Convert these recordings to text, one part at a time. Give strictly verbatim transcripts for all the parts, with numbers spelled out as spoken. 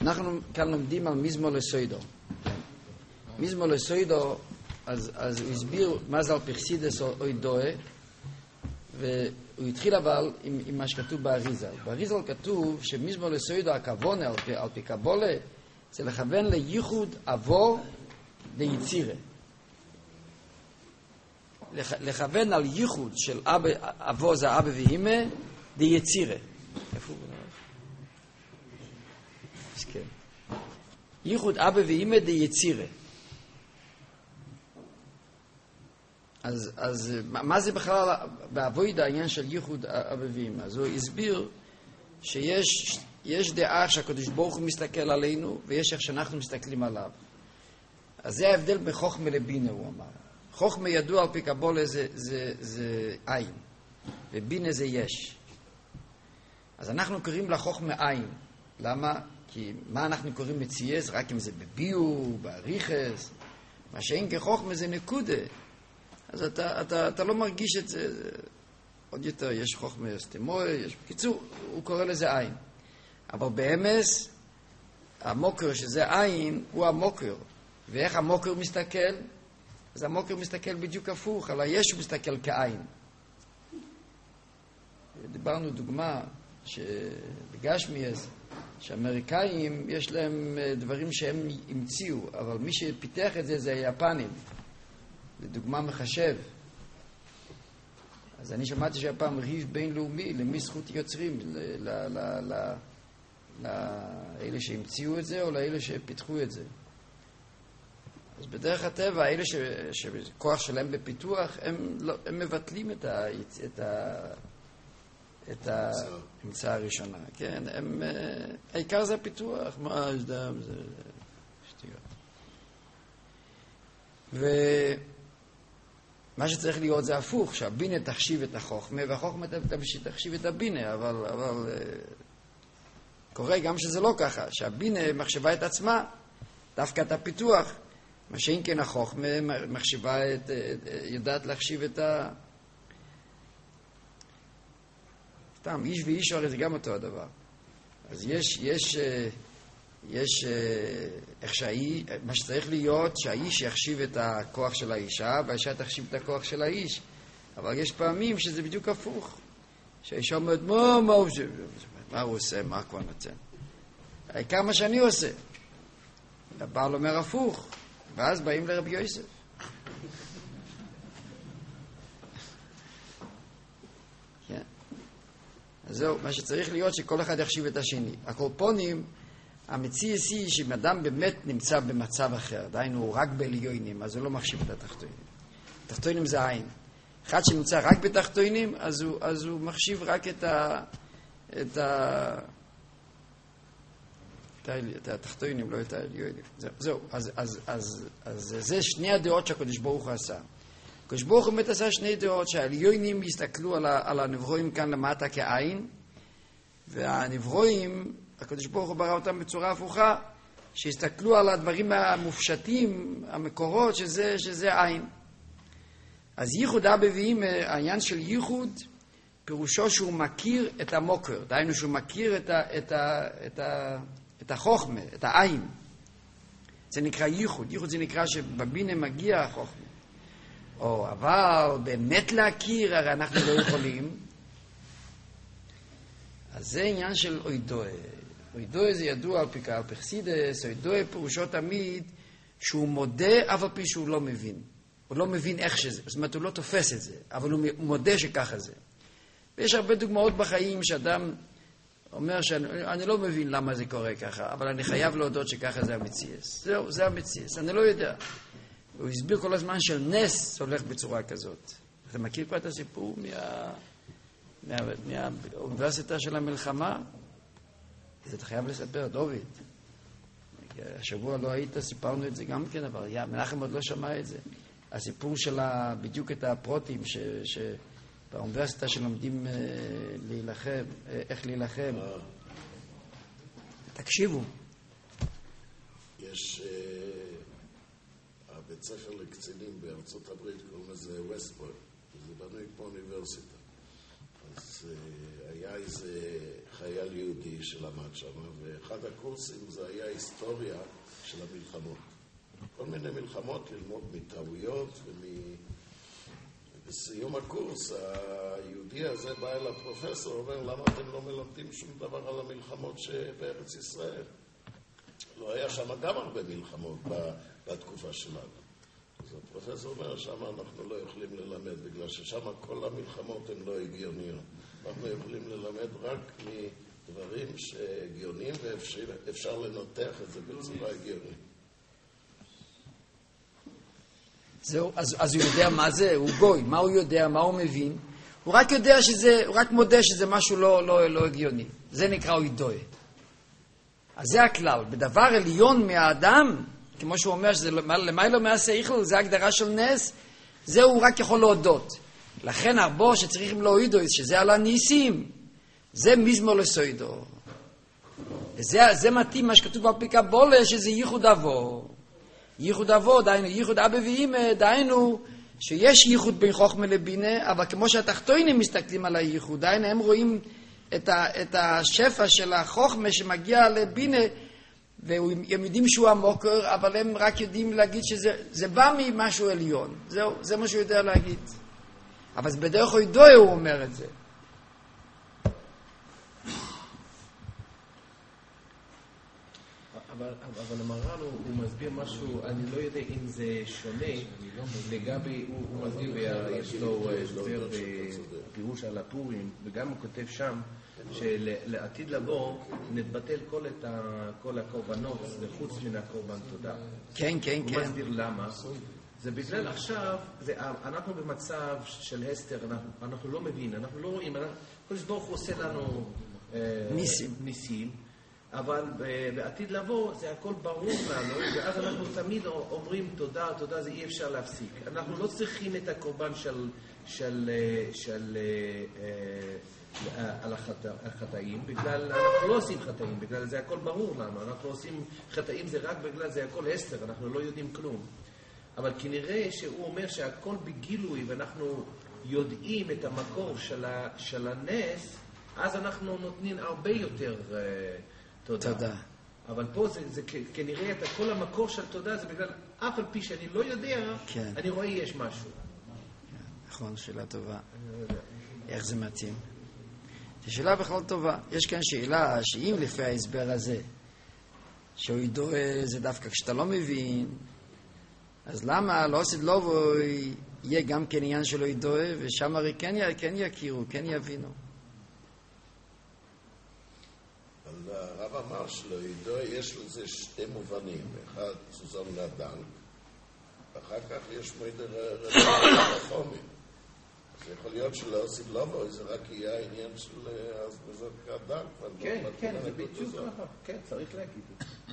אנחנו כאן לומדים על מזמור לסוידו. מזמור לסוידו, אז, אז הוא הסביר מה זה על פרסידס או אוידואה, והוא התחיל אבל עם, עם מה שכתוב באריזל. באריזל כתוב שמזמור לסוידו, הכוונה על פי, על פי קבולה, זה לכוון לייחוד אבו ליצירה. לכוון על ייחוד של אבא, אבו זה אבא ואימא, ליצירה. איפה הוא? כן. ייחוד אבא ואימא ליצירה. אז, אז מה זה בכלל בעבודה העניין של ייחוד אבא ואימא? אז הוא הסביר שיש יש דעה שהקדוש ברוך הוא מסתכל עלינו ויש איך שאנחנו מסתכלים עליו. אז זה ההבדל בין חוכמה לבינה, הוא אמר. חוכמה ידוע על פי קבולה זה, זה, זה עין, ובינה זה יש. אז אנחנו קוראים לחוכמה עין. למה? כי מה אנחנו קוראים מציאס? רק אם זה בביור, בעריכס, מה שאין כחוכמה זה נקודה. אז אתה, אתה, אתה לא מרגיש את זה, זה עוד יותר, יש חוכמה סתמוי, יש... בקיצור, הוא קורא לזה עין. אבל באמס, המוקר שזה עין, הוא המוקר. ואיך המוקר מסתכל? אז המוקר מסתכל בדיוק הפוך, על היש הוא מסתכל כעין. דיברנו דוגמה שבגשמיאס, שאמריקאים יש להם דברים שהם המציאו, אבל מי שפיתח את זה זה היפנים. לדוגמה מחשב. אז אני שמעתי שהפעם ריב בינלאומי למי זכות יוצרים, לאלה שהמציאו את זה או לאלה שפיתחו את זה. אז בדרך הטבע, האלה שכוח שלהם בפיתוח, הם, לא, הם מבטלים את ה... את ה את ההמצאה הראשונה, כן? הם, העיקר זה הפיתוח, מה יש דם, זה שטויות. ומה שצריך להיות זה הפוך, שהבינה תחשיב את החוכמה, והחוכמה תחשיב את הבינה, אבל, אבל קורה גם שזה לא ככה, שהבינה מחשבה את עצמה, דווקא את הפיתוח, מה שאין כן החוכמה מחשבה את, יודעת להחשיב את ה... סתם, איש ואיש הרי זה גם אותו הדבר. אז יש, יש, יש, איך שהאיש, מה שצריך להיות, שהאיש יחשיב את הכוח של האישה, והאישה תחשיב את הכוח של האיש. אבל יש פעמים שזה בדיוק הפוך. שהאישה אומרת, מה, מה הוא עושה? מה הוא עושה? מה כבר נותן? העיקר מה שאני עושה. הבעל אומר הפוך. ואז באים לרבי יוסף. אז זהו, מה שצריך להיות שכל אחד יחשיב את השני. הקורפונים, המציאס היא שאם אדם באמת נמצא במצב אחר, דהיינו הוא רק בעליונים, אז הוא לא מחשיב את התחתונים. התחתונים זה עין. אחד שנמצא רק בתחתונים, אז הוא, אז הוא מחשיב רק את ה... את ה... את התחתונים, לא את העליונים. זהו, זהו. אז, אז, אז, אז זה שני הדעות שהקדוש ברוך הוא עשה. הקדוש ברוך הוא באמת עשה שני דעות, שהעליונים יסתכלו על, על הנברואים כאן למטה כעין, והנברואים, הקדוש ברוך הוא ברא אותם בצורה הפוכה, שיסתכלו על הדברים המופשטים, המקורות, שזה, שזה עין. אז ייחוד אבא ואמא, העניין של ייחוד, פירושו שהוא מכיר את המוקר, דהיינו שהוא מכיר את, ה, את, ה, את, ה, את החוכמה, את העין. זה נקרא ייחוד. ייחוד זה נקרא שבבינה מגיע החוכמה. או, אבל באמת להכיר, הרי אנחנו לא יכולים. אז זה עניין של אוידואה. אוידואה זה ידוע על פי קהל פרסידס, אוידואה פירושו תמיד שהוא מודה, אף על פי שהוא לא מבין. הוא לא מבין איך שזה, זאת אומרת, הוא לא תופס את זה, אבל הוא מודה שככה זה. ויש הרבה דוגמאות בחיים שאדם אומר שאני לא מבין למה זה קורה ככה, אבל אני חייב להודות שככה זה המציאס. זהו, זה המציאס, אני לא יודע. הוא הסביר כל הזמן של נס הולך בצורה כזאת. אתה מכיר כבר את הסיפור מה... מה... מהאוניברסיטה של המלחמה? אז אתה חייב לספר, דוד. השבוע לא היית, סיפרנו את זה גם כן, אבל יא, מנחם עוד לא שמע את זה. הסיפור של בדיוק את הפרוטים ש... ש... באוניברסיטה שלומדים אה, להילחם, אה, איך להילחם. אה. תקשיבו. יש אה, הבית ספר לקצינים בארצות הברית, קוראים לזה ווסט פוינט, וזה בנוי פה אוניברסיטה. אז היה איזה חייל יהודי שלמד שם, ואחד הקורסים זה היה היסטוריה של המלחמות. כל מיני מלחמות ללמוד מטעויות, ובסיום הקורס היהודי הזה בא אל הפרופסור, אומר, למה אתם לא מלמדים שום דבר על המלחמות שבארץ ישראל? לא היה שם גם הרבה מלחמות בתקופה שלנו. אז הפרופסור אומר, שם אנחנו לא יכולים ללמד, בגלל ששם כל המלחמות הן לא הגיוניות. אנחנו יכולים ללמד רק מדברים שהגיוניים, ואפשר לנתח את זה בצורה הגיונית. זהו, אז, אז הוא יודע מה זה, הוא גוי, מה הוא יודע, מה הוא מבין. הוא רק יודע שזה, הוא רק מודה שזה משהו לא, לא, לא הגיוני. זה נקרא אוידוי. אז זה הכלל. בדבר עליון מהאדם, כמו שהוא אומר שזה למיילו מהשכל, זה הגדרה של נס, זה הוא רק יכול להודות. לכן הרבה שצריכים להוידו, שזה על הניסים, זה מזמור לסוידו. זה, זה מתאים מה שכתוב בפיקה בולה, שזה ייחוד אבו. ייחוד אבו, דיינו, ייחוד אבא ואמא, דיינו, שיש ייחוד בין חוכמה לבינה, אבל כמו שהתחתונים מסתכלים על הייחוד, דיינו, הם רואים את, ה, את השפע של החוכמה שמגיע לבינה, והם יודעים שהוא המוקר, אבל הם רק יודעים להגיד שזה זה בא ממשהו עליון. זהו, זה מה שהוא יודע להגיד. אבל בדרך הוידוי הוא אומר את זה. אבל, אבל המר"ל הוא, הוא מסביר משהו, אני לא יודע אם זה שונה, לגבי, הוא, הוא מסביר, ויש לו הסבר בפירוש על הפורים, וגם הוא כותב שם, שלעתיד לבוא נתבטל כל, את ה, כל הקורבנות, חוץ מן הקורבן תודה. כן, כן, הוא כן. הוא מסביר למה. זה בגלל עכשיו, זה, אנחנו במצב של הסתר, אנחנו, אנחנו לא מבינים, אנחנו לא רואים, כל שברוך הוא עושה לנו אה, ניסים. ניסים, אבל בעתיד לבוא זה הכל ברור לנו, ואז אנחנו תמיד אומרים תודה, תודה, זה אי אפשר להפסיק. אנחנו לא צריכים את הקורבן של, של, של, על החטאים, בגלל, אנחנו לא עושים חטאים, בגלל זה הכל ברור לנו, אנחנו עושים חטאים זה רק בגלל זה הכל הסתר, אנחנו לא יודעים כלום. אבל כנראה שהוא אומר שהכל בגילוי, ואנחנו יודעים את המקור של, ה, של הנס, אז אנחנו נותנים הרבה יותר uh, תודה. תודה. אבל פה זה, זה כנראה את כל המקור של תודה, זה בגלל אף על פי שאני לא יודע, כן. אני רואה יש משהו. נכון, שאלה טובה. איך זה מתאים? זו שאלה בכלל טובה. יש כאן שאלה שאם לפי ההסבר הזה, שהוא ידוע זה דווקא כשאתה לא מבין, אז למה לא עושה לו יהיה גם כן עניין שלו ידוע, ושם הרי כן, כן יכירו, כן יבינו. אבל הרב אמר שלו ידוע יש לזה שתי מובנים. אחד סוזם נדל, ואחר כך יש מוידר רחומי. זה יכול להיות שלא עושה לו, זה רק יהיה העניין של אז בזאת כדל. כן, כן, זה בדיוק ככה. כן, צריך להגיד את זה.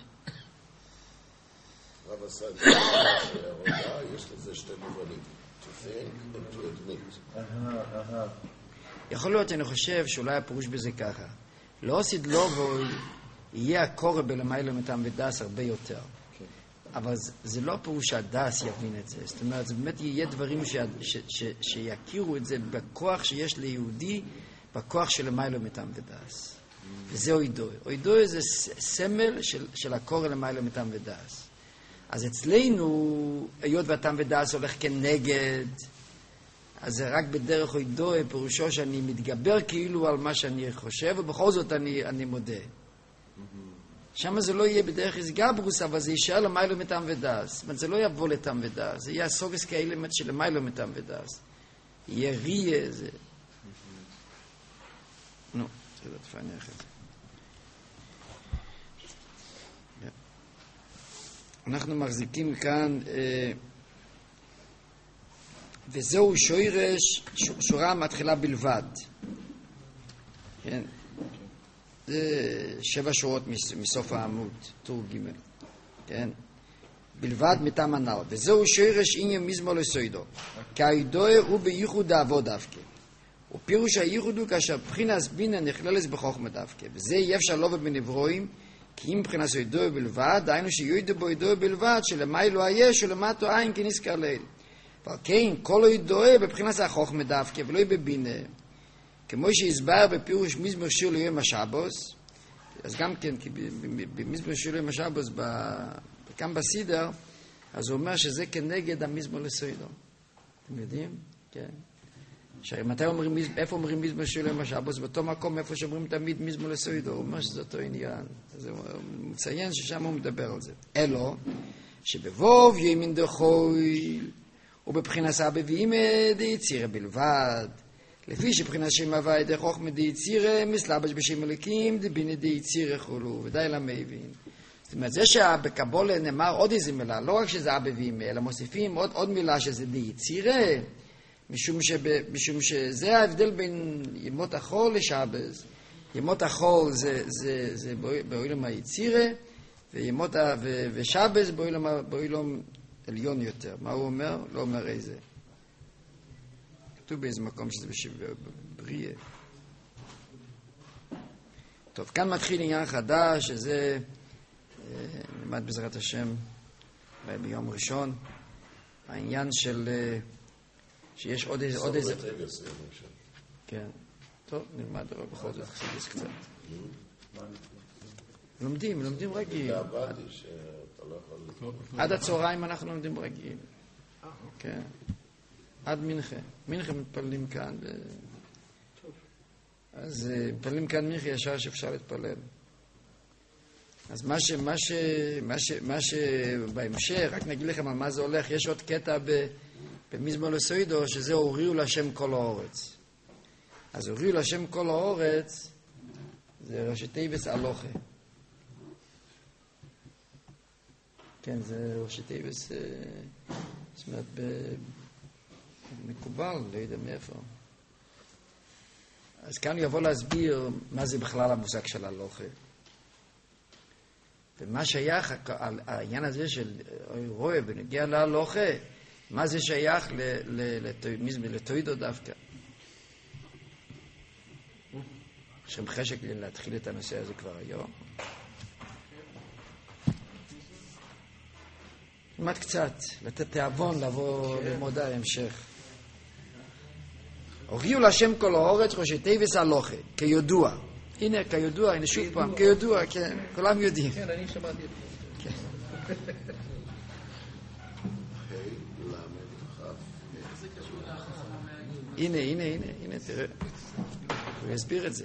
רב עשה את זה, שההודעה יש לזה שתי מובנים, to think and to admit. יכול להיות, אני חושב, שאולי הפירוש בזה ככה. לא עשית לו יהיה הקורא בלמיילו מטעם ודס הרבה יותר. אבל זה לא הפירוש שהדס יבין את זה. זאת אומרת, זה באמת יהיה דברים שיכירו את זה בכוח שיש ליהודי, בכוח של למיילו מטעם ודס. וזה אוידוי. אוידוי זה סמל של הקורא למיילו מטעם ודס. אז אצלנו, היות והטעם ודס הולך כנגד, אז זה רק בדרך הוידוי, פירושו שאני מתגבר כאילו על מה שאני חושב, ובכל זאת אני, אני מודה. שם זה לא יהיה בדרך הסגברוס, אבל זה יישאר למיילו מטעם ודס. זאת אומרת, זה לא יבוא לטעם ודס, זה יהיה הסוגס כאלמנט של למיילו מטעם ודס. יהיה ריה, זה... נו, זה לא תפענח את זה. אנחנו מחזיקים כאן, אה, וזהו שוירש, שורה מתחילה בלבד. כן? זה שבע שורות מסוף העמוד, טור ג'. כן? בלבד מטעם הנ"ל. וזהו שוירש עניין מזמור לסוידו. כי הידוע הוא בייחוד העבוד דווקא. ופירוש הייחוד הוא כאשר בחינס בינה נכללת בחוכמה דווקא. וזה יהיה אפשר לא בנברואים, כי אם מבחינת ידוע בלבד, דהיינו שידוע בו ידוע בלבד, שלמיילו היש ולמטו עין כנזכר ליל. אבל כן, כל ידוע בבחינת החוכמה דווקא, ולא בבינה. כמו שהסבר בפירוש מזמור שיר ליום השבוס, אז גם כן, במזמור שיר ליום השבוס, גם בסידר, אז הוא אומר שזה כנגד המזמור לסוידו. אתם יודעים? כן. מתי אומרים, איפה אומרים מזמור שיר ליום השבוס? באותו מקום איפה שאומרים תמיד מזמור לסוידו. הוא אומר שזה אותו עניין. הוא מציין ששם הוא מדבר על זה. אלו, שבבוב ימין דחוי, ובבחינת הבביאים דייצירה בלבד, לפי שבחינת שם הווי די חוכמה דייצירה, מסלבש בשם אלוקים, דבינה דייצירה חולו, ודי למבין. זאת אומרת, זה שבקבולה נאמר עוד איזה מילה, לא רק שזה הבביאים, אלא מוסיפים עוד, עוד מילה שזה דייצירה, משום, שב, משום שזה ההבדל בין ימות החול לשבס. ימות החול זה, זה, זה באוילום היצירה, וימות ה... ו... ושבס באוילום, באוילום עליון יותר. מה הוא אומר? לא אומר איזה. כתוב באיזה מקום שזה בשב... בבריאה. טוב, כאן מתחיל עניין חדש, שזה נלמד בעזרת השם ביום ראשון, העניין של שיש עוד איזה... עוד איזה... כן. טוב, נלמד בכל זאת חסידס קצת. לומדים, לומדים רגיל. עד הצהריים אנחנו לומדים רגיל. כן. עד מנחה. מנחה מתפללים כאן. אז מתפללים כאן מנחה ישר שאפשר להתפלל. אז מה ש... מה ש... מה ש... מה שבהמשך, רק נגיד לכם על מה זה הולך, יש עוד קטע במזמור לסוידו, שזה הוריעו להשם כל האורץ. אז הוריעו להשם כל האורץ, זה ראשי תיבס הלוכה. כן, זה ראשי תיבס, זאת אומרת, מקובל, לא יודע מאיפה. אז כאן הוא יבוא להסביר מה זה בכלל המושג של הלוכה. ומה שייך, העניין הזה של רואה ונגיע להלוכה, מה זה שייך לתוידו דווקא. יש לכם חשק להתחיל את הנושא הזה כבר היום. נלמד קצת, לתת תיאבון, לבוא ללמוד ההמשך. הוריעו להשם כל האורץ ראשי תיבס הלוכה, כידוע. הנה, כידוע, הנה שוב פעם, כידוע, כן, כולם יודעים. כן, אני שמעתי את זה. הנה, הנה, הנה, הנה, תראה. הוא יסביר את זה.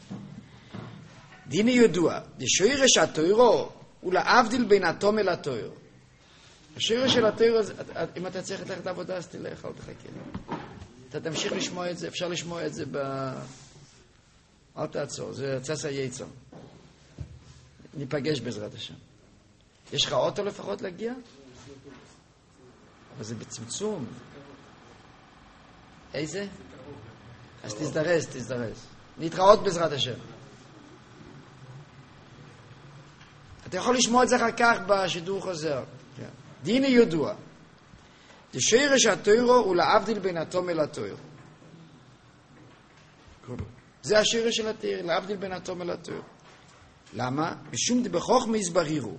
דיני ידוע, דשוירש התוירו הוא להבדיל בין התום אל התויר. השוירש של התויר, אם אתה צריך ללכת לעבודה, אז תלך, אל תחכה. אתה תמשיך לשמוע את זה, אפשר לשמוע את זה ב... אל תעצור, זה צסה יצר. ניפגש בעזרת השם. יש לך אוטו לפחות להגיע? אבל זה בצמצום. איזה? אז תזדרז, תזדרז. נתראות בעזרת השם. אתה יכול לשמוע את זה אחר כך בשידור חוזר. דיני ידוע. דשוירש התוירו הוא להבדיל בין התום אל התויר. זה השירה של התיר, להבדיל בין התום אל התויר. למה? משום דבחוכמה יסברירו.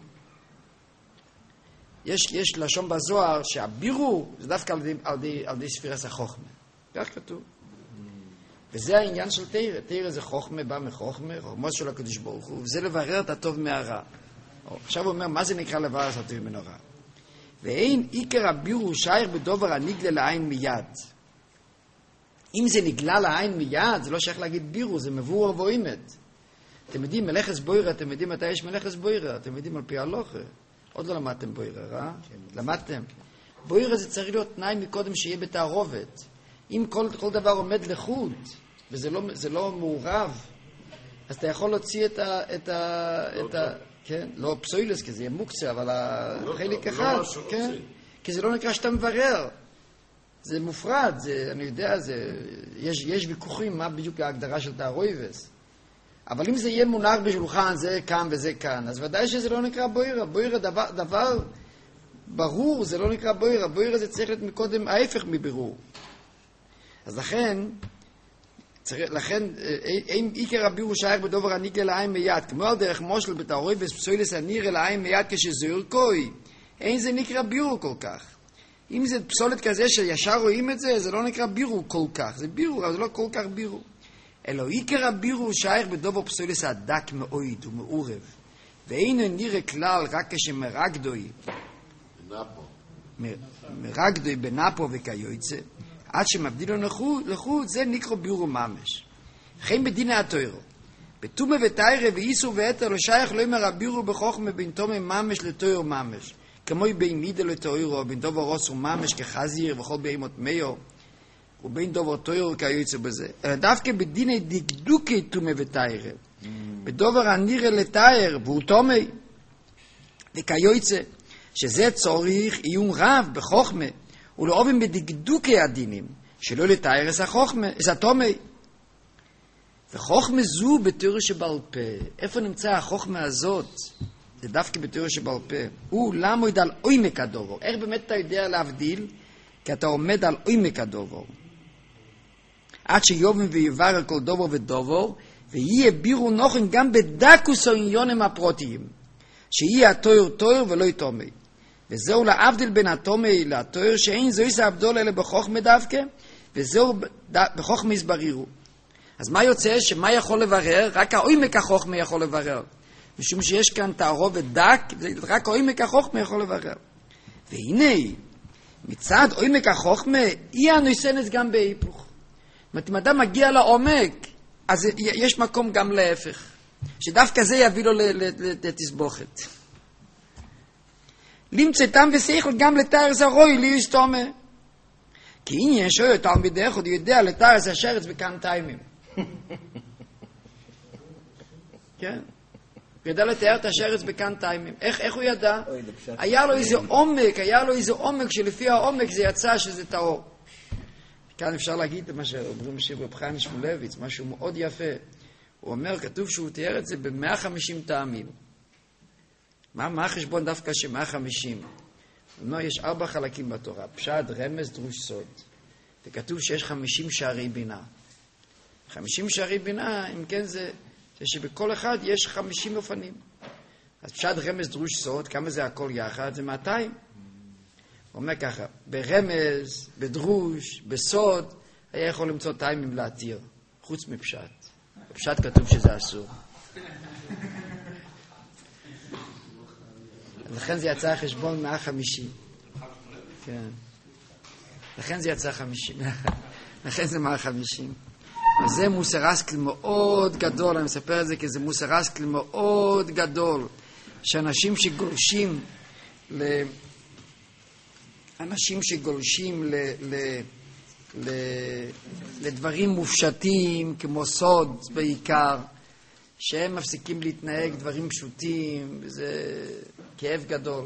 יש, יש לשון בזוהר שהבירו זה דווקא על די, על די, על די ספירס החוכמה. כך כתוב. וזה העניין של תיר. תיר זה חוכמה, בא מחוכמה, חוכמה של הקדוש ברוך הוא, וזה לברר את הטוב מהרע. עכשיו הוא אומר, מה זה נקרא לברר את הטוב מן הרע? ואין עיקר הבירו שייך בדובר הנגלה לעין מיד. אם זה נגלה לעין מיד, זה לא שייך להגיד בירו, זה מבואר ואימת. אתם יודעים, מלאכת בוירה, אתם יודעים מתי יש מלאכת בוירה, אתם יודעים על פי הלוכה. עוד לא למדתם בוירה, אה? כן. למדתם. בוירה זה צריך להיות תנאי מקודם שיהיה בתערובת. אם כל, כל דבר עומד לחוד, וזה לא, זה לא מעורב, אז אתה יכול להוציא את ה... את ה, לא את ה כן, לא פסוילס, כי זה יהיה מוקצה, אבל החלק לא אחד, לא כן? כי זה לא נקרא שאתה מברר. זה מופרד, זה, אני יודע, זה, יש, יש ויכוחים מה בדיוק ההגדרה של תערויבס. אבל אם זה יהיה מונח בשולחן, זה כאן וזה כאן, אז ודאי שזה לא נקרא בוירה. בוירה דבר, דבר ברור, זה לא נקרא בוירה. בוירה זה צריך להיות מקודם ההפך מבירור. אז לכן, צריך, לכן, אם עיקר הבירו שייך בדובר הנגלה לעין מיד, כמו על דרך מושל בתערויבס פסוילס הניר לעין מיד כשזוהר קוי, אין זה נקרא בירו כל כך. אם זה פסולת כזה שישר רואים את זה, זה לא נקרא בירו כל כך. זה בירו, אבל זה לא כל כך בירו. אלא עיקר הבירו שייך בדובר פסולס הדק מאויד ומעורב, ואינו נראה כלל רק כשמרגדוי, נאפו. מרגדוי בנאפו וכיוצא, עד שמבדיל לו לחוץ, זה נקרא בירו ממש. חיים בדיני התוירו. בתומה ותיירה ואיסור ואתר לא שייך לא אמר הבירו בחוכמה בין תומה ממש לתויר ממש. כמו בין מידה לתוירו, בין דובר רוס וממש כחזיר וכל בהימות מיו, ובין דובר תוירו כיוצא בזה. אלא דווקא בדיני דקדוקי תומה ותיירה. בדובר הנירה לתייר והוא תומה וכיוצא. שזה צורך עיון רב בחוכמה, ולאובן בדקדוקי הדינים, שלא לתאר את החוכמה, את התומי. וחוכמה זו בתיאור שבעל פה. איפה נמצא החוכמה הזאת? זה דווקא בתיאור שבעל פה. הוא למה הוא יודע על עומק הדובר. איך באמת אתה יודע להבדיל? כי אתה עומד על עומק הדובר. עד שיובן ויבר על כל דובר ודובר, ויהיה בירו נוחן גם בדקוס העניונים הפרוטיים. שיהיה התויר תויר ולא יתומי. וזהו להבדיל בין התומי לתויר, שאין זו איסה הבדול אלה בחוכמה דווקא, וזהו בחוכמה הסברירו. אז מה יוצא? שמה יכול לברר? רק העומק החוכמה יכול לברר. משום שיש כאן תערובת דק, רק העומק החוכמה יכול לברר. והנה, מצד עומק החוכמה, היא הנושנת גם בהיפוך. זאת אומרת, אם אדם מגיע לעומק, אז יש מקום גם להפך. שדווקא זה יביא לו לתסבוכת. למצא טעם ושכל גם לתאר זרוי לי יסתומה. כי עניין שואל תלמיד אחד יודע לתאר את השרץ בכאן טיימים. כן? הוא ידע לתאר את השרץ בכאן טיימים. איך, איך הוא ידע? היה לו איזה עומק, היה לו איזה עומק שלפי העומק זה יצא שזה טהור. כאן אפשר להגיד מה שאומרים שרב חיים שמואלביץ, משהו מאוד יפה. הוא אומר, כתוב שהוא תיאר את זה ב-מאה וחמישים טעמים. מה, מה החשבון דווקא ש-מאה וחמישים? הוא אומר, יש ארבע חלקים בתורה, פשט, רמז, דרוש, סוד. וכתוב שיש חמישים שערי בינה. חמישים שערי בינה, אם כן זה, זה שבכל אחד יש חמישים אופנים. אז פשט, רמז, דרוש, סוד, כמה זה הכל יחד? זה מאתיים. הוא אומר ככה, ברמז, בדרוש, בסוד, היה יכול למצוא טיימים להתיר, חוץ מפשט. בפשט כתוב שזה אסור. לכן זה יצא חשבון מאה וחמישים. כן. לכן זה יצא חמישים. לכן זה מאה וחמישים. וזה מוסר השכל מאוד גדול, אני מספר את זה כי זה מוסר השכל מאוד גדול, שאנשים שגולשים ל... אנשים שגולשים ל... ל... ל... לדברים מופשטים, כמו סוד בעיקר, שהם מפסיקים להתנהג דברים פשוטים, וזה כאב גדול.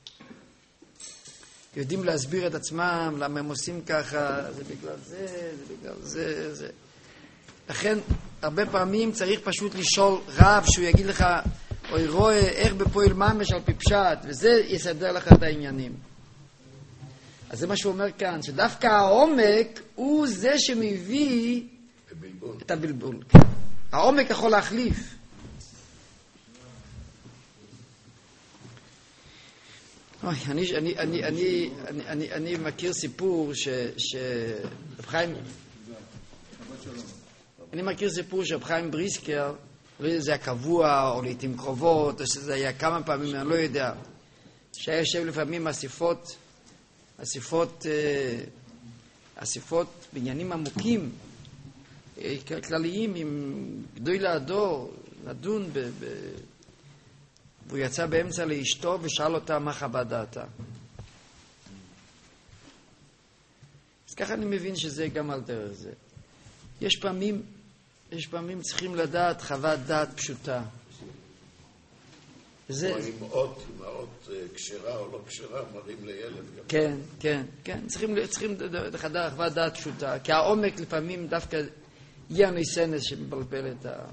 יודעים להסביר את עצמם, למה הם עושים ככה, זה בגלל זה, זה בגלל זה, זה. לכן, הרבה פעמים צריך פשוט לשאול רב, שהוא יגיד לך, אוי רואה, איך בפועל ממש על פי פשט, וזה יסדר לך את העניינים. אז זה מה שהוא אומר כאן, שדווקא העומק הוא זה שמביא הבלבול. את הבלבול. העומק יכול להחליף. אוי, אני, אני, אני, אני, אני, אני, אני מכיר סיפור ש... ש... רב חיים... אני מכיר סיפור שרב חיים בריסקר, לא יודע, זה היה קבוע, או לעתים קרובות, או שזה היה כמה פעמים, אני לא יודע, שהיה יושב לפעמים אסיפות, אסיפות, אסיפות בעניינים עמוקים, כלליים, עם גדוי להדור, לדון ב... ב... והוא יצא באמצע לאשתו ושאל אותה מה חוות דעתה. אז ככה אני מבין שזה גם על דרך זה. יש פעמים, יש פעמים צריכים לדעת חוות דעת פשוטה. זה... או אמאות, אמאות קשרה או לא קשרה, מראים לילד גם. כן, כן, כן. צריכים, צריכים לחדר חוות דעת פשוטה, כי העומק לפעמים דווקא יהיה הניסנס שמבלבל את ה... היה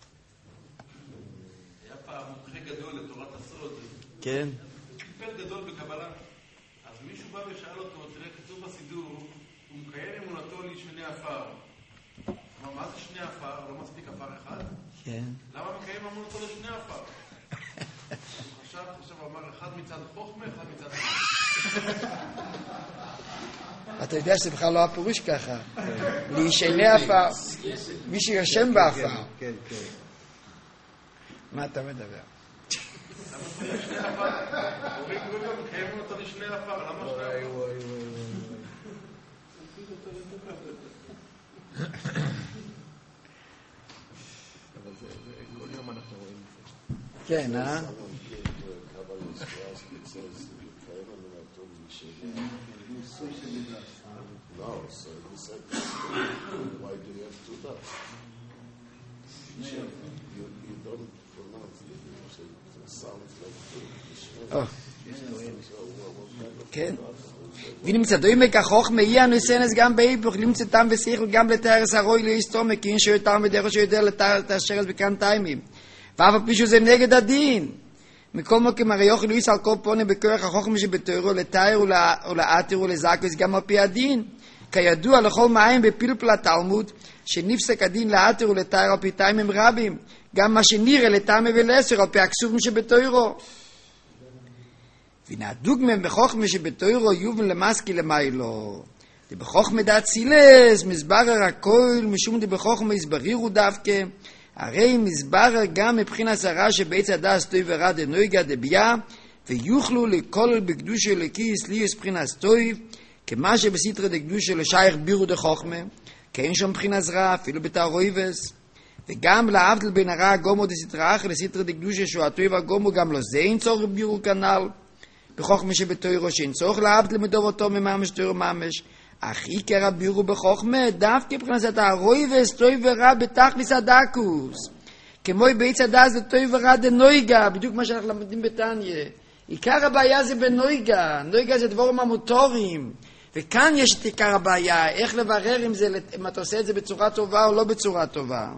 פעם מומחה גדול לתורת הסוד. כן. קיפל גדול בקבלה. אז מישהו בא ושאל אותו, תראה, כתוב בסידור, הוא מקיים אמונתו לשני עפר. אמר, מה זה שני עפר? לא מספיק עפר אחד? כן. למה מקיים אמונתו לשני עפר? עכשיו, עכשיו הוא אמר, אחד מצד חוכמה, אחד מצד חוכמה. אתה יודע שזה בכלל לא הפירוש ככה. להישנה עפר. מי שישן בעפר. כן, כן. מה אתה מדבר? הורים קוראים גם מקיימים אותו לשני עפר, למה שני עפר? אבל זה, כל יום אנחנו רואים את זה. כן, אה? No, so he said, why do you have two dots? You, you don't pronounce it, it sounds like two. Oh. כן. ונמצא דוימק החוכמה יהיה הנוסנס גם בהיפוך, למצא טעם ושיחל גם לתארס הרוי להסתומה, כי אין שיותר טעם ודרך שיודע לתאשרס בכאן טיימים. ואף הפישו זה נגד הדין. מכל מקום הרי יוכל לויס על כל פונה בכוח החוכמה שבתורו לתאר ולאתר ולזקוס גם על פי הדין. כידוע לכל מים בפלפל התלמוד שנפסק הדין לאתר ולתאר על פי טיימים רבים, גם מה שנראה לטעמה ולסר על פי הכסובים שבתורו. ונדוגמה בחוכמה שבתורו יובן למסקי למיילו. דבחוכמה דעת סילס מסברר הכל משום דבחוכמה הסברירו דווקא. הרי מסברר גם מבחינת הרע שבעץ הדס טוי ורע דנויגה דביה, ויוכלו לכל בקדושה לכיס ליס מבחינת טוי, כמה שבסתרא דקדושה לשייך בירו דחוכמה, כי אין שם מבחינת רע אפילו בתערויבס. וגם להבדל בין הרע הגומו דסתרא אחר לסתרא דקדושה שהוא הטוי והגומו, גם לא זה אין צורך בירו כנ"ל. בחוכמה שבתוירו שאין צורך להבדל מדורתו מממש תוירו ממש, אך עיקר הבירו בחוכמה דווקא מבחינת הרויבס טוי ורע בתכליס הדקוס, כמו בעץ הדס זה טוי ורע דנויגה, בדיוק מה שאנחנו למדים בתניא. עיקר הבעיה זה בנויגה, נויגה זה דבורים המוטורים, וכאן יש את עיקר הבעיה, איך לברר אם, זה, אם אתה עושה את זה בצורה טובה או לא בצורה טובה.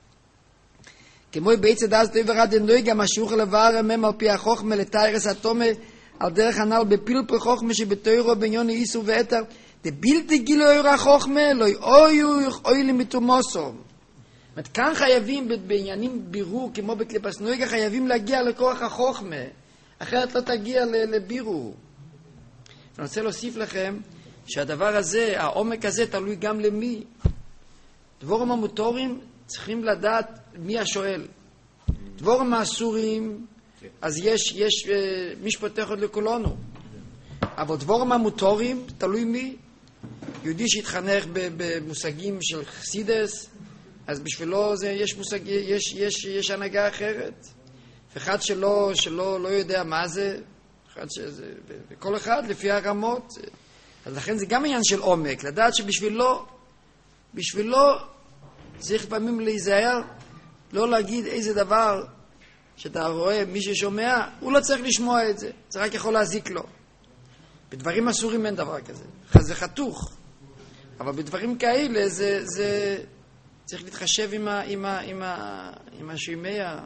כמו בעץ הדס טוי ורע דנויגה, מה שיוכל לברר מהם על פי החוכמה לתארס התומה, על דרך הנ"ל בפלפל חוכמה שבתוירו בעניון איסור ואתר, דבלתי גילו אור החוכמה, לא אויו אוי למתומוסו. זאת כאן חייבים בעניינים בירור, כמו בקליפס נויגה, חייבים להגיע לכוח החוכמה, אחרת לא תגיע לבירור. אני רוצה להוסיף לכם, שהדבר הזה, העומק הזה, תלוי גם למי. דבורים המוטורים צריכים לדעת מי השואל. דבורים האסורים, אז יש, יש מי שפותח עוד לכולנו. אבל דבורים המוטורים, תלוי מי. יהודי שהתחנך במושגים של חסידס, אז בשבילו זה, יש מושג, יש, יש, יש הנהגה אחרת. אחד שלא, שלא, לא יודע מה זה, אחד שזה, וכל אחד לפי הרמות. אז לכן זה גם עניין של עומק, לדעת שבשבילו, בשבילו צריך פעמים להיזהר, לא להגיד איזה דבר שאתה רואה, מי ששומע, הוא לא צריך לשמוע את זה, זה רק יכול להזיק לו. בדברים אסורים אין דבר כזה, זה חתוך. אבל בדברים כאלה זה, זה צריך להתחשב עם ה, עם ה, עם ה, עם השמע.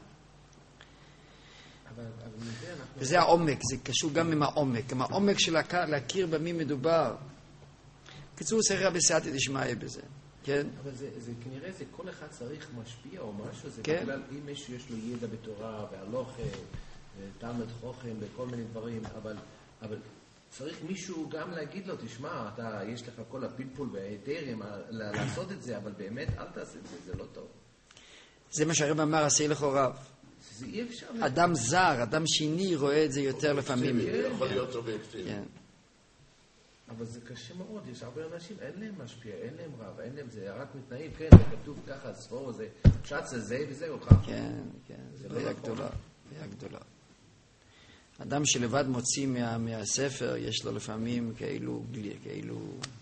וזה העומק, זה קשור גם עם העומק, עם העומק של להכיר במי מדובר. קיצור, צריך בסייעתא דשמיא בזה, כן? אבל זה, זה כנראה זה כל אחד צריך משפיע או משהו, זה כן? בגלל אם מישהו יש לו ידע בתורה והלוכה, תלמוד חוכם וכל מיני דברים, אבל, אבל צריך מישהו גם להגיד לו, תשמע, אתה, יש לך כל הפלפול וההיתרים לעשות את זה, אבל באמת אל תעשה את זה, זה לא טוב. זה מה שהרב אמר, עשה לך הוריו. זה אי אפשר. אדם זר, אדם שני רואה את זה יותר לפעמים. יכול להיות אובייקטיבי. כן. אבל זה קשה מאוד, יש הרבה אנשים, אין להם משפיע, אין להם רב, אין להם, זה רק מתנאים, כן, זה כתוב ככה, ספור, זה פשט, זה זה וזה, אותך. כן, כן, זה בעיה גדולה, בעיה גדולה. אדם שלבד מוציא מה, מהספר, יש לו לפעמים כאילו, כאילו...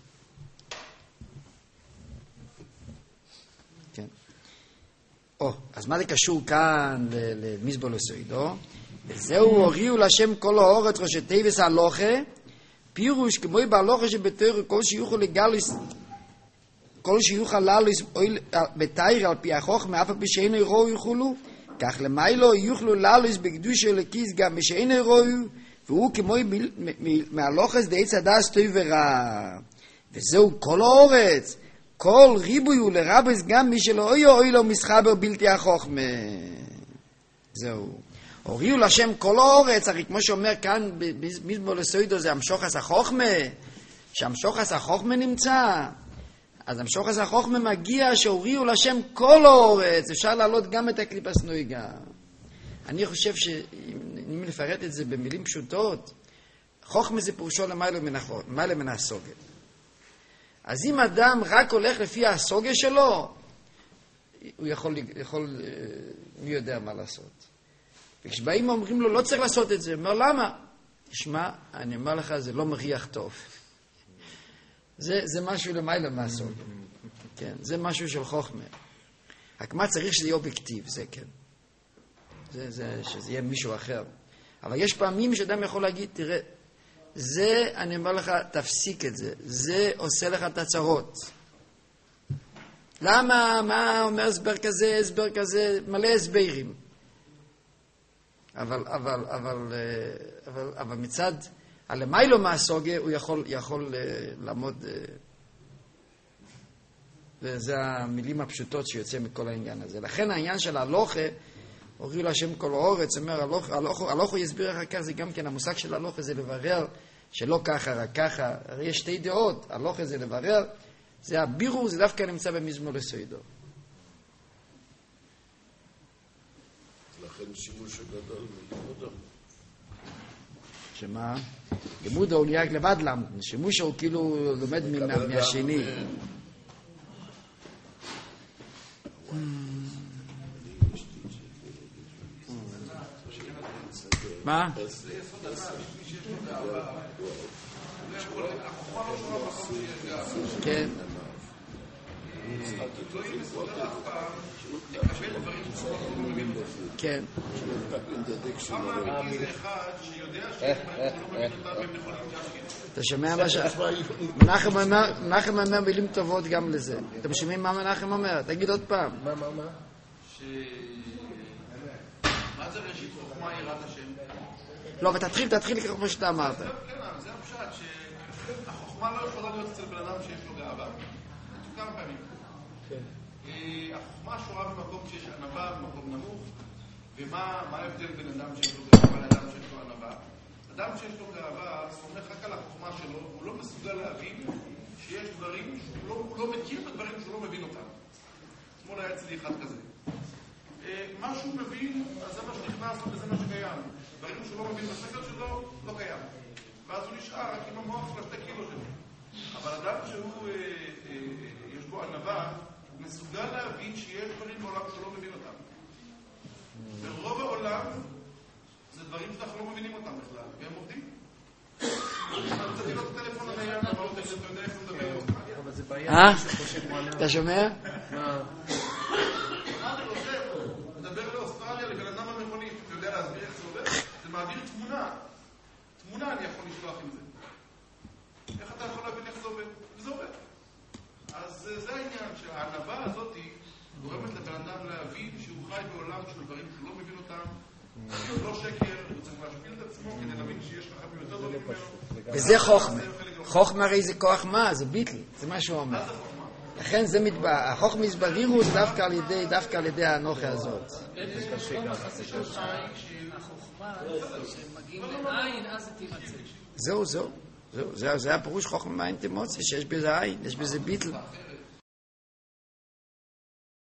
כן. או, אז מה זה קשור כאן למזבול לסוידו? וזהו הוריעו לשם כל האורץ ראשי טייבס הלוכה, פירוש כמו בהלוכה שבתורה כל שיוכל לגלוס, כל שיוכל ללוס בתאיר על פי החוכמה, אף על פי שאין אירוע יוכלו, כך למיילו יוכלו ללוס בקדושה לכיס גם בשאין אירוע, והוא כמו מהלוכה זה עץ הדס טוב ורע. וזהו כל האורץ, כל ריבוי הוא לרבס גם מי שלא אוי אוי לו מסחבר בלתי החוכמה. זהו. הוריעו לשם כל האורץ, הרי כמו שאומר כאן במזמור לסוידו, זה המשוחס החוכמה, שהמשוחס החוכמה נמצא. אז המשוחס החוכמה מגיע שהוריעו לשם כל האורץ, אפשר להעלות גם את הקליפס נויגה. אני חושב שאם נפרט את זה במילים פשוטות, חוכמה זה פירושו למעלה מן הסוגה. אז אם אדם רק הולך לפי הסוגה שלו, הוא יכול, יכול, מי יודע מה לעשות. וכשבאים אומרים לו, לא צריך לעשות את זה, הוא אומר, למה? תשמע, אני אומר לך, זה לא מריח טוב. זה, זה משהו למעלה מהסוגה. כן, זה משהו של חוכמה. רק מה צריך שזה יהיה אובייקטיב, זה כן. זה, זה, שזה יהיה מישהו אחר. אבל יש פעמים שאדם יכול להגיד, תראה, זה, אני אומר לך, תפסיק את זה. זה עושה לך את הצרות. למה? מה אומר הסבר כזה, הסבר כזה, מלא הסברים. אבל, אבל, אבל, אבל, אבל מצד, הלמיילו מהסוגה, הוא יכול, יכול לעמוד, וזה המילים הפשוטות שיוצא מכל העניין הזה. לכן העניין של הלוכה, הוריעו להשם כל האורץ, אומר, הלוכה יסביר אחר כך, זה גם כן, המושג של הלוכה זה לברר, שלא ככה, רק ככה, הרי יש שתי דעות, הלוכה זה לברר, זה הבירור, זה דווקא נמצא במזמור לסוידו. לכן שימוש הגדול מלימודו. שמה? לימודו הוא נהיה לבד למד, שימוש הוא כאילו לומד מהשני. מה? כן. כן. אתה שומע מה ש... מנחם אומר מילים טובות גם לזה. אתם שומעים מה מנחם אומר? תגיד עוד פעם. מה, מה, מה? מה זה ראשית חוכמה יראת השם? לא, אבל תתחיל, תתחיל כמו שאתה אמרת. כן, זה הפשט שהחוכמה לא יכולה להיות אצל בן אדם שיש לו גאווה. כמה פעמים. החוכמה שורה במקום שיש ענווה במקום נמוך, ומה ההבדל בין אדם שיש לו גאווה לאדם שיש לו ענווה? אדם שיש לו גאווה סומך רק על החוכמה שלו, הוא לא מסוגל להבין שיש דברים שהוא לא מכיר בדברים שהוא לא מבין אותם. אתמול היה אצלי אחד כזה. מה שהוא מבין, אז זה מה שנכנס לו וזה מה שקיים. דברים שהוא לא מבין בסקר שלו, לא קיים. ואז הוא נשאר רק עם המוח של השתי קילו שלו. אבל אדם שהוא, יש בו ענווה, הוא מסוגל להבין שיש דברים בעולם שהוא לא מבין אותם. ברוב העולם, זה דברים שאנחנו לא מבינים אותם בכלל, והם עובדים. אני צריך לראות את הטלפון הנייד, אבל אתה יודע איך הוא מדבר אותך. אבל זה בעיה. אה? אתה שומע? מה? מדבר לאוסטרליה לבן אדם המכונית, אתה יודע להסביר איך זה עובד? זה מעביר תמונה. תמונה אני יכול לשלוח עם זה. איך אתה יכול להבין איך זה עובד? וזה עובד. אז זה העניין, שהענווה הזאת גורמת לבן אדם להבין שהוא חי בעולם של דברים שהוא לא מבין אותם, הוא לא שקר, הוא צריך להשפיל את עצמו כדי להבין שיש לך יותר דברים ממנו. וזה חוכמה. חוכמה הרי זה כוח מה? זה ביטל. זה מה שהוא אומר. לכן זה מתבע, החוכמה הסברירו זה דווקא על ידי, דווקא על ידי האנוכה הזאת. החוכמה, שמגיעים לעין, אז זה תימצא. זהו, זהו. זה הפירוש חוכמה מעין תימוצא, שיש בזה עין, יש בזה ביטל.